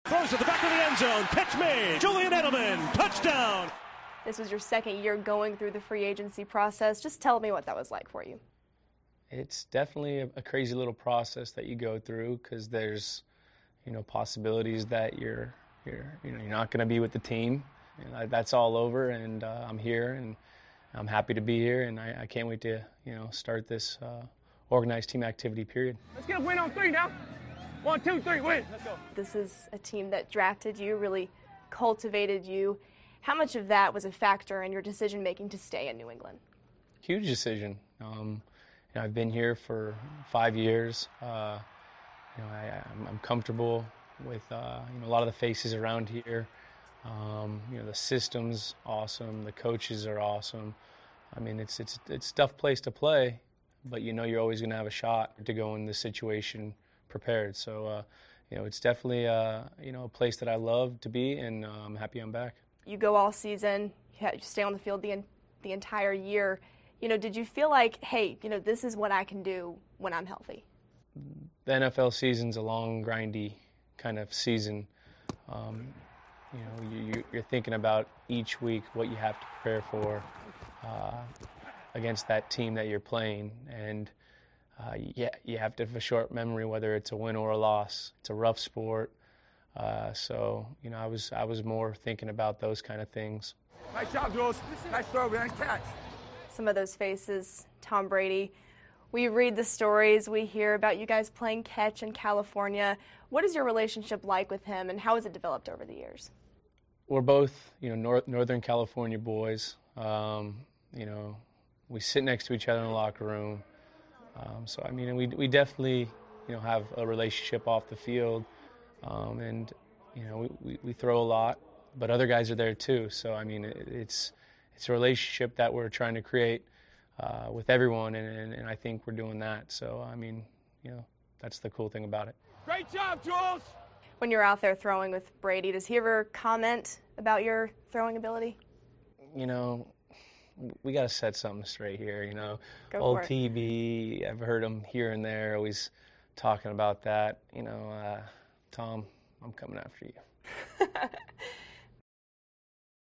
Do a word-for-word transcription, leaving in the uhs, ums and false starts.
Throws to the back of the end zone. Catch made. Julian Edelman. Touchdown. This was your second year going through the free agency process. Just tell me what that was like for you. It's definitely a, a crazy little process that you go through because there's, you know, possibilities that you're, you're, you know, you're not going to be with the team. And I, that's all over, and uh, I'm here, and I'm happy to be here, and I, I can't wait to, you know, start this uh, organized team activity period. Let's get a win on three now. One, two, three, win. Let's go. This is a team that drafted you, really cultivated you. How much of that was a factor in your decision-making to stay in New England? Huge decision. Um, you know, I've been here for five years. Uh, you know, I, I'm, I'm comfortable with uh, you know, a lot of the faces around here. Um, you know, the system's awesome. The coaches are awesome. I mean, it's it's it's a tough place to play, but you know you're always going to have a shot to go in this situation prepared. So, uh, you know, it's definitely uh, you know a place that I love to be, and uh, I'm happy I'm back. You go all season, you stay on the field the, the entire year. You know, did you feel like, hey, you know, this is what I can do when I'm healthy? The N F L season's a long, grindy kind of season. Um, you know, you, you're thinking about each week what you have to prepare for uh, against that team that you're playing. And uh, yeah, you have to have a short memory, whether it's a win or a loss. It's a rough sport. Uh, so, you know, I was I was more thinking about those kind of things. Nice job, Jules. Nice throw, man. Catch. Some of those faces, Tom Brady. We read the stories, we hear about you guys playing catch in California. What is your relationship like with him, and how has it developed over the years? We're both, you know, North, Northern California boys. Um, you know, we sit next to each other in the locker room. Um, so, I mean, we we definitely, you know, have a relationship off the field. Um, and, you know, we, we, we throw a lot, but other guys are there too. So, I mean, it, it's it's a relationship that we're trying to create uh, with everyone, and, and, and I think we're doing that. So, I mean, you know, that's the cool thing about it. Great job, Jules! When you're out there throwing with Brady, does he ever comment about your throwing ability? You know, we got to set something straight here, you know. Go Old for it. T B, I've heard him here and there always talking about that. You know, uh, Tom, I'm coming after you.